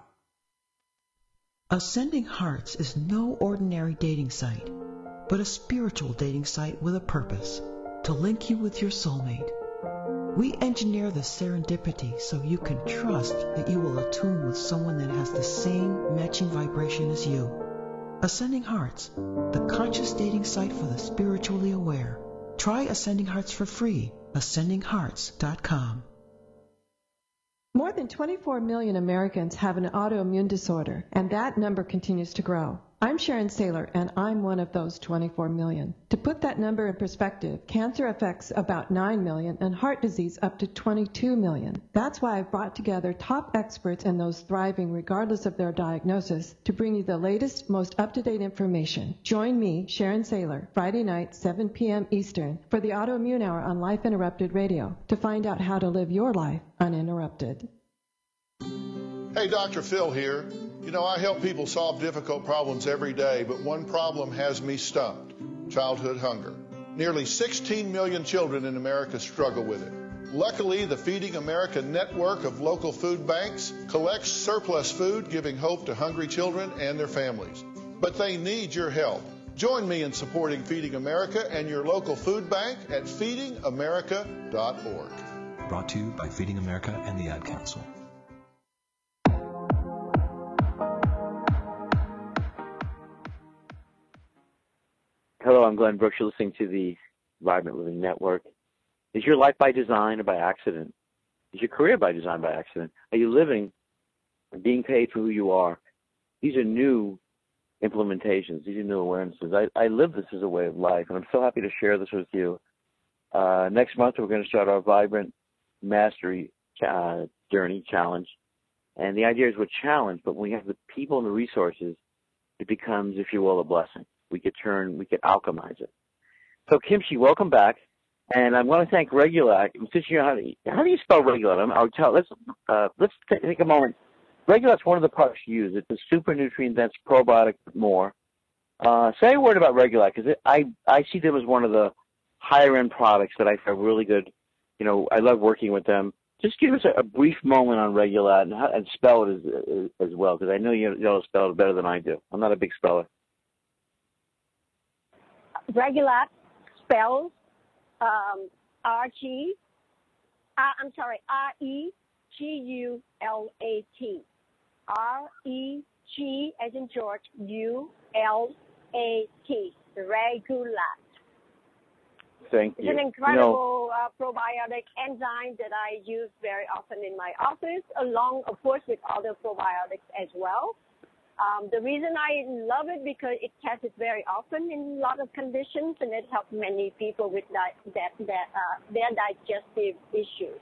Ascending Hearts is no ordinary dating site, but a spiritual dating site with a purpose, to link you with your soulmate. We engineer the serendipity so you can trust that you will attune with someone that has the same matching vibration as you. Ascending Hearts, the conscious dating site for the spiritually aware. Try Ascending Hearts for free. ascending hearts dot com. More than twenty-four million Americans have an autoimmune disorder, and that number continues to grow. I'm Sharon Saylor, and I'm one of those twenty-four million. To put that number in perspective, cancer affects about nine million and heart disease up to twenty-two million. That's why I've brought together top experts and those thriving regardless of their diagnosis to bring you the latest, most up-to-date information. Join me, Sharon Saylor, Friday night, seven p.m. Eastern, for the Autoimmune Hour on Life Interrupted Radio to find out how to live your life uninterrupted. Hey, Doctor Phil here. You know, I help people solve difficult problems every day, but one problem has me stumped: childhood hunger. Nearly sixteen million children in America struggle with it. Luckily, the Feeding America network of local food banks collects surplus food, giving hope to hungry children and their families. But they need your help. Join me in supporting Feeding America and your local food bank at feeding america dot org. Brought to you by Feeding America and the Ad Council. Hello, I'm Glenn Brooks. You're listening to the Vibrant Living Network. Is your life by design or by accident? Is your career by design or by accident? Are you living and being paid for who you are? These are new implementations. These are new awarenesses. I, I live this as a way of life, and I'm so happy to share this with you. Uh, next month, we're going to start our Vibrant Mastery uh, Journey Challenge. And the idea is we're challenged, but when we have the people and the resources, it becomes, if you will, a blessing. We could turn, we could alchemize it. So, Kimchi, welcome back. And I want to thank Regulac. Since you know how to, how do you spell Regulac? I'll tell. Let's uh, let's t- take a moment. Regulac's one of the products you use. It's a super nutrient dense probiotic more. Uh, say a word about Regulac, because I I see them as one of the higher end products that I find really good. You know, I love working with them. Just give us a, a brief moment on Regulac and, how, and spell it as, as well, because I know you know to spell it better than I do. I'm not a big speller. Regulac spells um, R G, uh, I'm sorry, R E G U L A T. R E G as in George, U L A T. Regulac. Thank it's you. It's an incredible you know, uh, probiotic enzyme that I use very often in my office, along, of course, with other probiotics as well. Um, the reason I love it because it tests it very often in a lot of conditions, and it helps many people with that, that, that uh, their digestive issues.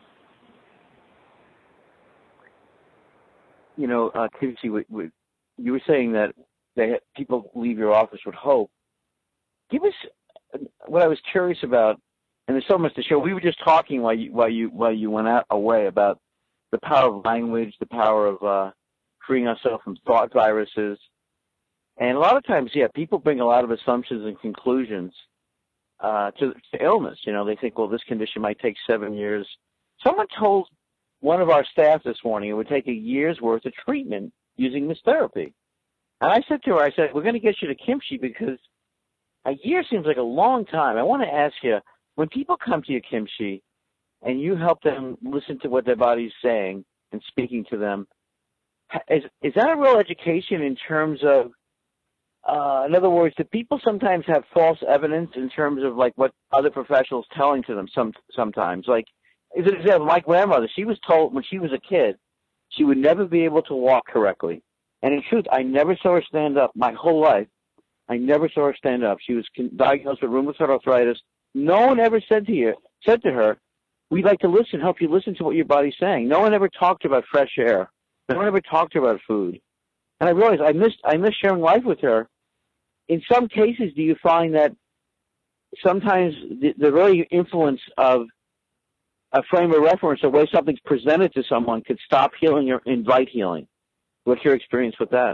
You know, uh, Kimchi, we, we, you were saying that they, people leave your office with hope. Give us what I was curious about, and there's so much to share. We were just talking while you while you while you went out away about the power of language, the power of uh, freeing ourselves from thought viruses. And a lot of times, yeah, people bring a lot of assumptions and conclusions uh, to, to illness. You know, they think, well, this condition might take seven years. Someone told one of our staff this morning it would take a year's worth of treatment using this therapy. And I said to her, I said, we're going to get you to Kimchi because a year seems like a long time. I want to ask you, when people come to you, Kimchi, and you help them listen to what their body's saying and speaking to them, Is, is that a real education in terms of, uh, in other words, do people sometimes have false evidence in terms of like what other professionals telling to them some, sometimes? Like, as an example, my grandmother, she was told when she was a kid, she would never be able to walk correctly. And in truth, I never saw her stand up my whole life. I never saw her stand up. She was diagnosed with rheumatoid arthritis. No one ever said to you, said to her, we'd like to listen, help you listen to what your body's saying. No one ever talked about fresh air. No one ever talked to her about food. And I realized I missed I missed sharing life with her. In some cases, do you find that sometimes the, the very influence of a frame of reference, the way something's presented to someone, could stop healing or invite healing? What's your experience with that?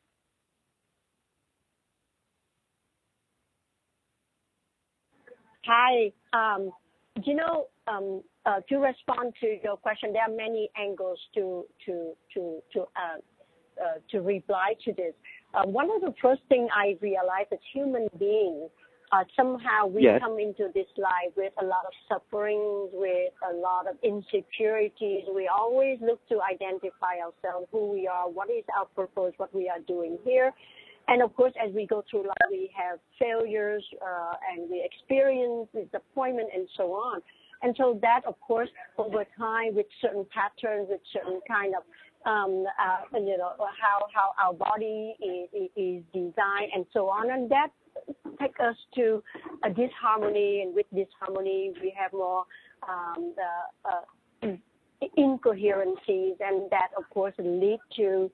Hi. Um, you know, um, uh, to respond to your question, there are many angles to to to to uh, uh, to reply to this. Uh, one of the first things I realized as human beings, uh, somehow we yes. come into this life with a lot of sufferings, with a lot of insecurities. We always look to identify ourselves, who we are, what is our purpose, what we are doing here. And of course, as we go through life, we have failures, uh, and we experience disappointment and so on. And so that, of course, over time, with certain patterns, with certain kind of, um, uh, you know, how, how our body is, is designed and so on. And that takes us to a disharmony. And with disharmony, we have more um, uh, uh, incoherencies. And that, of course, lead to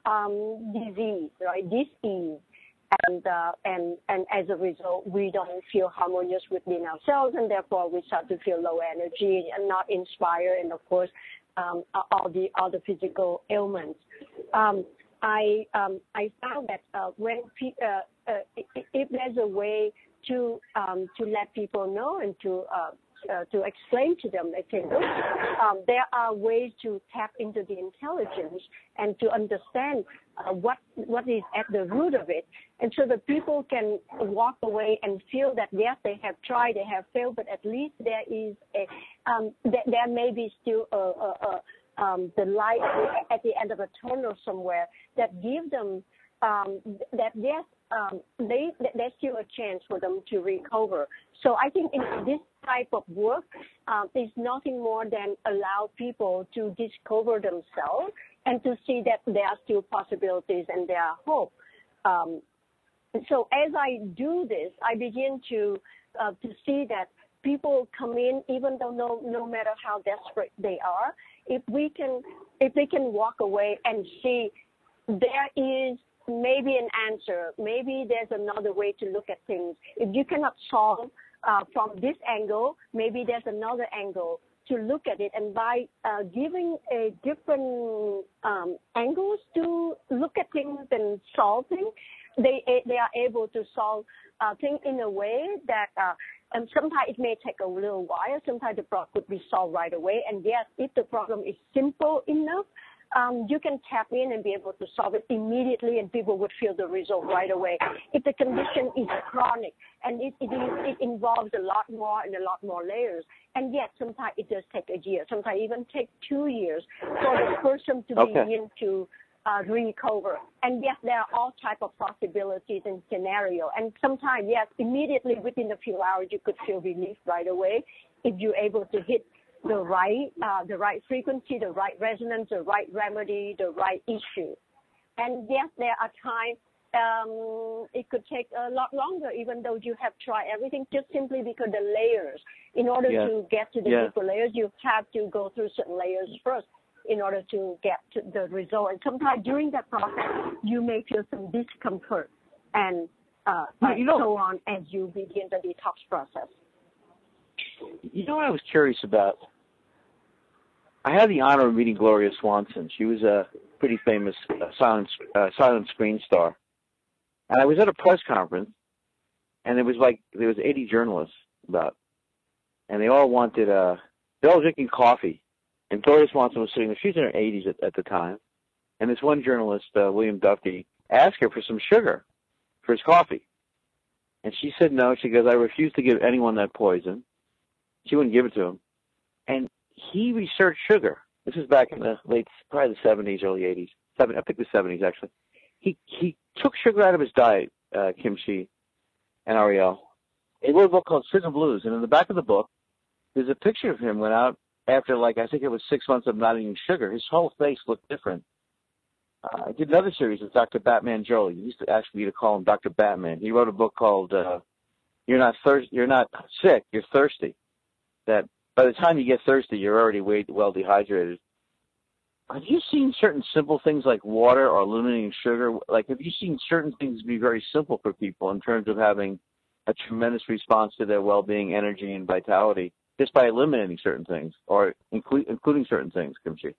um, disease, right? Disease. And, uh, and, and as a result, we don't feel harmonious within ourselves, and therefore we start to feel low energy and not inspired, and of course, um, all the other physical ailments. Um, I, um, I found that uh, when pe- uh, uh, if there's a way to, um, to let people know and to, uh, Uh, to explain to them, they say, look, um, there are ways to tap into the intelligence and to understand uh, what what is at the root of it, and so that people can walk away and feel that yes, they have tried, they have failed, but at least there is a um, th- there may be still a, a, a um, the light at the end of a tunnel somewhere that gives them um, that yes. Um, they, there's still a chance for them to recover. So I think in this type of work um, is nothing more than allow people to discover themselves and to see that there are still possibilities and there are hope. Um, so as I do this, I begin to uh, to see that people come in, even though no no matter how desperate they are, if we can if they can walk away and see there is maybe an answer, maybe there's another way to look at things. If you cannot solve uh, from this angle, maybe there's another angle to look at it. And by uh, giving a different um, angles to look at things and solve things, they they are able to solve uh, things in a way that, uh, and sometimes it may take a little while. Sometimes the problem could be solved right away. And yes, if the problem is simple enough, Um, you can tap in and be able to solve it immediately, and people would feel the result right away. If the condition is chronic and it, it, is, it involves a lot more and a lot more layers, and yet sometimes it does take a year, sometimes even take two years for the person to okay. begin to uh, recover. And yes, there are all types of possibilities and scenarios. And sometimes, yes, immediately within a few hours, you could feel relief right away if you're able to hit the right, uh, the right frequency, the right resonance, the right remedy, the right issue. And yes, there are times um, it could take a lot longer, even though you have tried everything, just simply because the layers. In order yeah. to get to the yeah. deeper layers, you have to go through certain layers first in order to get to the result. And sometimes during that process, you may feel some discomfort and uh, you know, so on as you begin the detox process. You know what I was curious about? I had the honor of meeting Gloria Swanson. She was a pretty famous uh, silent, uh, silent screen star. And I was at a press conference, and it was like there was eighty journalists about, and they all wanted, uh, they all drinking coffee. And Gloria Swanson was sitting there. She's in her eighties at, at the time. And this one journalist, uh, William Duffy, asked her for some sugar for his coffee. And she said no. She goes, I refuse to give anyone that poison. She wouldn't give it to him. And he researched sugar. This is back in the late, probably the seventies, early eighties. Seven, I think the seventies, actually. He he took sugar out of his diet, uh, Kim Chi and Ariel. He wrote a book called Sick and Blues. And in the back of the book, there's a picture of him went out after, like, I think it was six months of not eating sugar. His whole face looked different. Uh, I did another series with Doctor Batman Jolie. He used to ask me to call him Doctor Batman. He wrote a book called uh, "You're Not Thirst, You're Not Sick, You're Thirsty." That by the time you get thirsty, you're already way well dehydrated. Have you seen certain simple things like water or eliminating sugar? Like, have you seen certain things be very simple for people in terms of having a tremendous response to their well-being, energy, and vitality just by eliminating certain things, or inclu- including certain things, Kim Chi?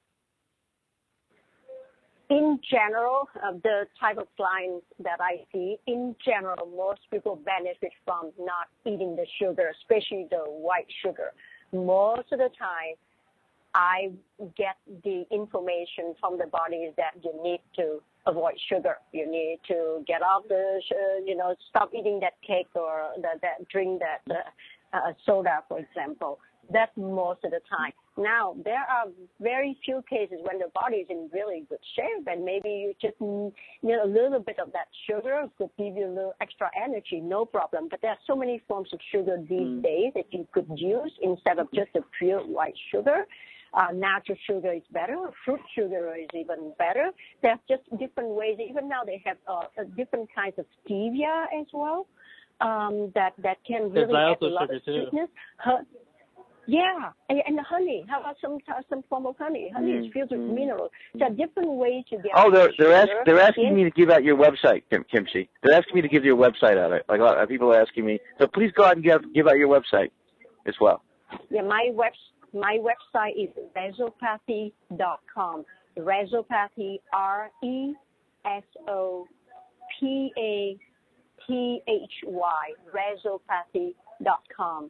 In general, uh, the type of clients that I see, in general, most people benefit from not eating the sugar, especially the white sugar. Most of the time, I get the information from the body that you need to avoid sugar. You need to get off the, you know, stop eating that cake or the, that drink that uh, uh, soda, for example. That's most of the time. Now, there are very few cases when the body is in really good shape, and maybe you just need a little bit of that sugar could give you a little extra energy, no problem. But there are so many forms of sugar these mm. days that you could use instead of just the pure white sugar. Uh, natural sugar is better. Fruit sugar is even better. There's just different ways. Even now they have uh, different kinds of stevia as well um, that that can really add a lot of sweetness. Her, yeah, and, and honey. How about some some form of honey? Honey mm. is filled with mm. minerals. So different ways to get. Oh, they're they're, ask, they're asking in. me to give out your website, Kim, Kimchi. They're asking me to give your website out. Like a lot of people are asking me. So please go ahead and give give out your website as well. Yeah, my website. My website is rezopathy dot com. Rezopathy, R E S O P A T H Y, rezopathy dot com.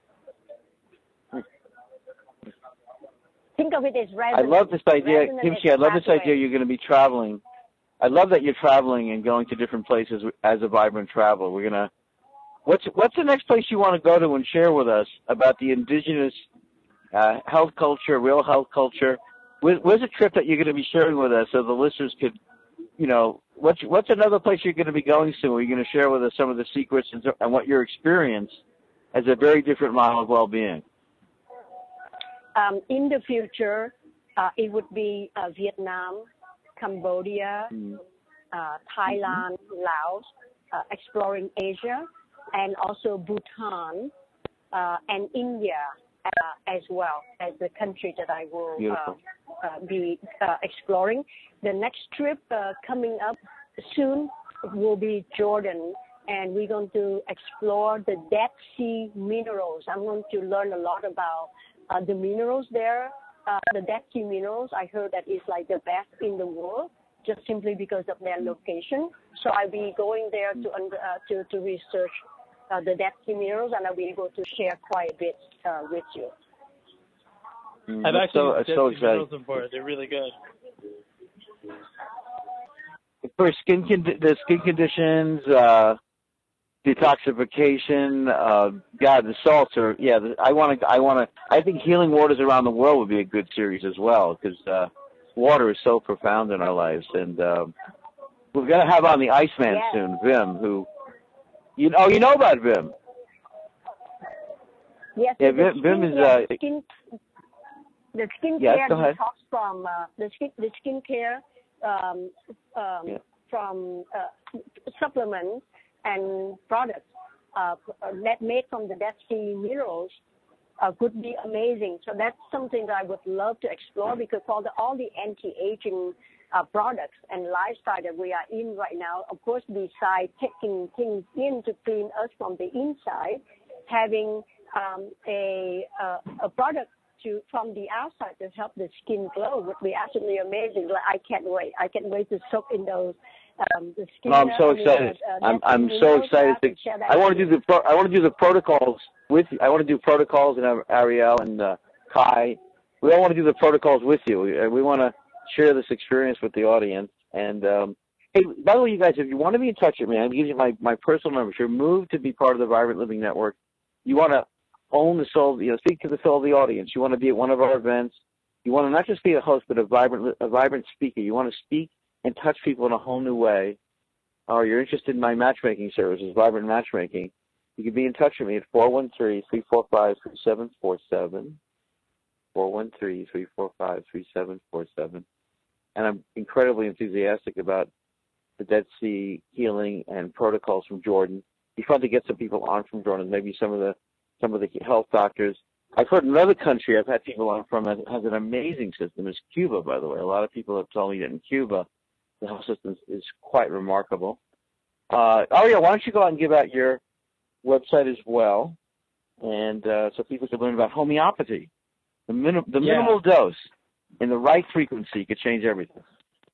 Think of it as resonance. I love this idea, Resonance Kimchi. I love this pathway. idea you're going to be traveling. I love that you're traveling and going to different places as a vibrant traveler. We're going to. What's what's the next place you want to go to and share with us about the indigenous Uh, health culture, real health culture? Where, where's a trip that you're going to be sharing with us so the listeners could, you know, what's what's another place you're going to be going to where you're going to share with us some of the secrets and, and what your experience as a very different model of well-being? Um, in the future, uh, it would be uh, Vietnam, Cambodia, mm. uh, Thailand, mm-hmm. Laos, uh, exploring Asia, and also Bhutan uh, and India. Uh, as well as the country that I will uh, uh, be uh, exploring. The next trip uh, coming up soon will be Jordan, and we're going to explore the Dead Sea minerals. I'm going to learn a lot about uh, the minerals there. Uh, the Dead Sea minerals, I heard that is like the best in the world, just simply because of their location. So I'll be going there to uh, to, to research Uh, the Dead Sea minerals, and I'll be able to share quite a bit uh, with you. Mm, I've actually so, used Dead so Sea minerals before. They're really good. For skin con- the skin conditions, uh, detoxification, uh, God, the salts are. Yeah, the, I want to. I want to. I think Healing Waters Around the World would be a good series as well, because uh, water is so profound in our lives, and um, we're going to have on the Iceman yes. soon, Vim, who. You know, you know about Vim. Yes, yeah, Vim, Vim, Vim is yeah, uh, the skin. The skincare yes, go ahead. detox from uh, the skin. The skincare um, um, yeah. from uh, supplements and products uh, that made from the Dead Sea minerals uh, could be amazing. So that's something that I would love to explore, because all the all the anti-aging Uh, products and lifestyle that we are in right now, of course, besides taking things in to clean us from the inside, having um, a, uh, a product to from the outside to help the skin glow would be absolutely amazing. Like, I can't wait. I can't wait to soak in those. Um, the skin. Well, I'm so excited. Uh, uh, I'm I'm so excited. To, I want to do the pro, I want to do the protocols with you. I want to do protocols and Ariel and uh, Kai. We all want to do the protocols with you. We, we want to share this experience with the audience. And um, hey, by the way, you guys, if you want to be in touch with me, I'm giving you my, my personal number. If you're moved to be part of the Vibrant Living Network, you want to own the soul, you know, speak to the soul of the audience. You want to be at one of our events. You want to not just be a host, but a vibrant, a vibrant speaker. You want to speak and touch people in a whole new way. Or you're interested in my matchmaking services, Vibrant Matchmaking. You can be in touch with me at four one three, three four five, three seven four seven. four one three, three four five, three seven four seven. And I'm incredibly enthusiastic about the Dead Sea healing and protocols from Jordan. It'd be fun to get some people on from Jordan, maybe some of the some of the health doctors. I've heard another country I've had people on from that has an amazing system is Cuba, by the way. A lot of people have told me that in Cuba, the health system is quite remarkable. Uh, Ariel, why don't you go out and give out your website as well, and uh, so people can learn about homeopathy, the, minim- the yeah. minimal dose. In the right frequency, could change everything.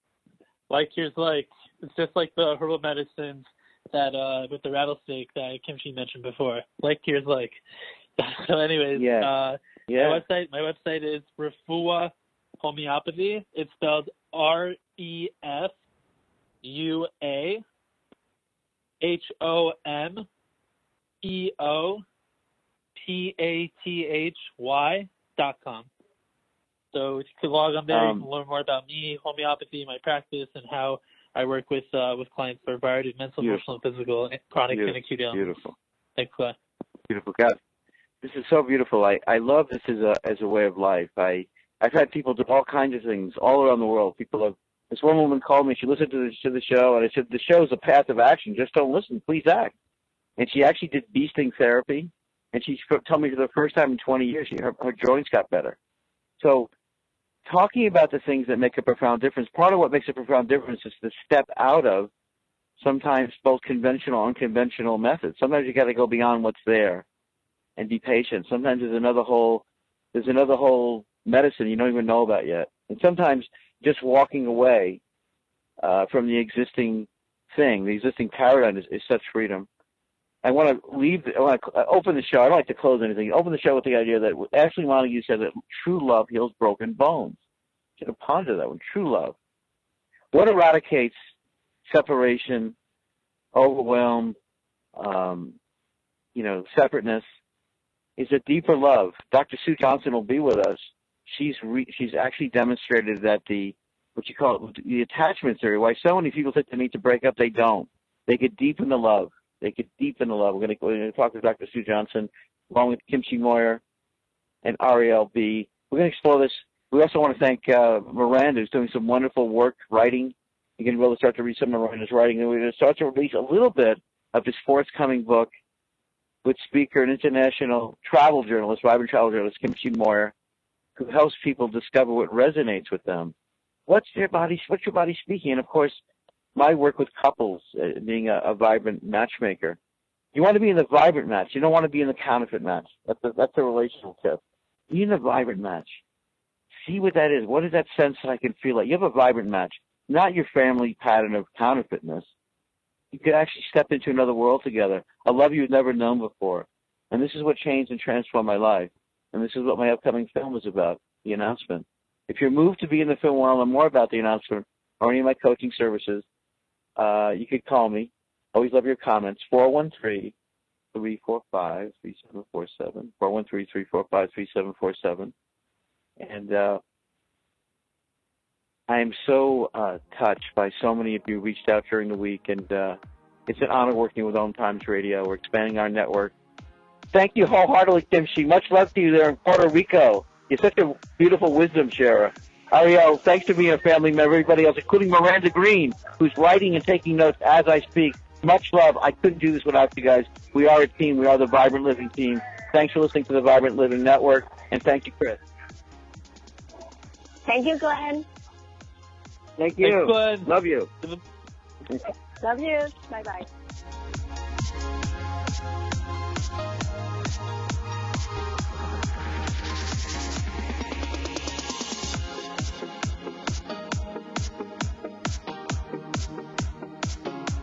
Like here's like it's just like the herbal medicines that uh with the rattlesnake that Kimchi mentioned before. Like here's like. So, anyways, yeah. uh, yeah. my website my website is Refuah Homeopathy. It's spelled R E F U A H O M E O P A T H Y dot com. So if you could log on there, um, you can learn more about me, homeopathy, my practice, and how I work with uh, with clients for a variety of mental, beautiful. emotional, and physical, chronic, beautiful. and acute ailments. Beautiful. Thanks, Glenn. Beautiful. God, this is so beautiful. I, I love this as a as a way of life. I I've had people do all kinds of things all around the world. People have. This one woman called me. She listened to the to the show, and I said, "The show is a path of action. Just don't listen. Please act." And she actually did bee sting therapy, and she told me for the first time in twenty years, she, her, her joints got better. So, talking about the things that make a profound difference, part of what makes a profound difference is to step out of sometimes both conventional and unconventional methods. Sometimes you got to go beyond what's there and be patient. Sometimes there's another whole there's another whole medicine you don't even know about yet. And sometimes just walking away uh, from the existing thing, the existing paradigm is, is such freedom. I want to leave. I want to open the show. I don't like to close anything. Open the show with the idea that Ashley Montagu said that true love heals broken bones. You should have pondered that one. True love. What eradicates separation, overwhelm, um, you know, separateness, is a deeper love. Doctor Sue Johnson will be with us. She's re, she's actually demonstrated that the what you call it, the attachment theory. Why so many people think they need to break up, they don't. They get deep in the love. They get deep in the love. We're going to, we're going to talk to Doctor Sue Johnson along with Kimchi Moyer and Ariel B. We're going to explore this. We also want to thank uh, Miranda, who's doing some wonderful work writing. You can really start to read some of Miranda's writing. And we're going to start to release a little bit of his forthcoming book with speaker and international travel journalist, vibrant travel journalist Kimchi Moyer, who helps people discover what resonates with them. What's your body? What's your body speaking? And of course, my work with couples, uh, being a, a vibrant matchmaker. You want to be in the vibrant match. You don't want to be in the counterfeit match. That's a, that's a relational tip. Be in the vibrant match. See what that is. What is that sense that I can feel like? You have a vibrant match, not your family pattern of counterfeitness. You could actually step into another world together, a love you've never known before. And this is what changed and transformed my life. And this is what my upcoming film is about, the announcement. If you're moved to be in the film world and more about the announcement or any of my coaching services, uh, you could call me. Always love your comments. four one three, three four five, three seven four seven. four one three, three four five, three seven four seven. And uh, I am so uh, touched by so many of you who reached out during the week. And uh, it's an honor working with Om Times Radio. We're expanding our network. Thank you wholeheartedly, Kimchi. Much love to you there in Puerto Rico. You're such a beautiful wisdom sharer. Ariel, thanks for being a family member. Everybody else, including Miranda Green, who's writing and taking notes as I speak. Much love. I couldn't do this without you guys. We are a team. We are the Vibrant Living team. Thanks for listening to the Vibrant Living Network. And thank you, Chris. Thank you, Glenn. Thank you. Thanks, Glenn. Love you. Love you. Bye-bye.